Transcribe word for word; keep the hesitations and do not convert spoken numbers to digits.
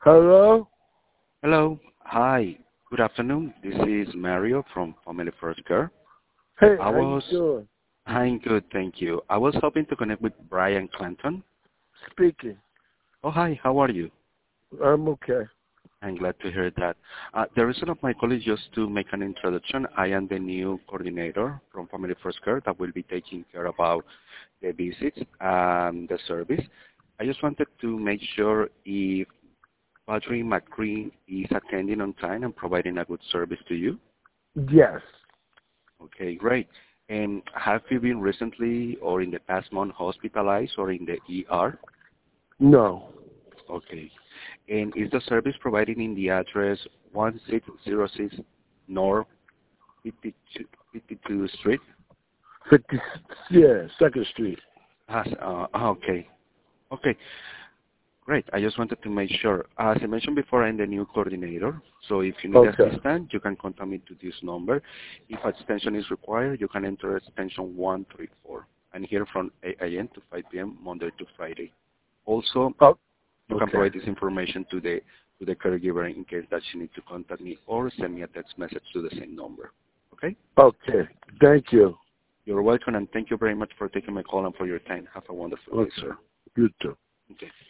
Hello? Hello. Hi. Good afternoon. This is Mario from Family First Care. Hey, I how you was, doing? I'm good, thank you. I was hoping to connect with Brian Clanton. Speaking. Oh, hi. How are you? I'm okay. I'm glad to hear that. Uh, the reason of my call is just to make an introduction. I am the new coordinator from Family First Care that will be taking care about the visits and the service. I just wanted to make sure if Patrick McCree is attending on time and providing a good service to you. Yes. Okay, great. And have you been recently or in the past month hospitalized or in the E R? No. Okay. And is the service provided in the address one six zero six North fifty-two, fifty-two Street? fifty, yeah, Second Street. Has, uh, okay. Okay. Great. I just wanted to make sure. As I mentioned before, I'm the new coordinator. So if you need Okay. assistance, you can contact me to this number. If extension is required, you can enter extension one three four. I'm here from eight A M to five P M Monday to Friday. Also, Oh, you can okay. provide this information to the to the caregiver in case that she needs to contact me or send me a text message to the same number. Okay? Okay. Thank you. You're welcome, and thank you very much for taking my call and for your time. Have a wonderful day, Okay. sir. You too. Okay.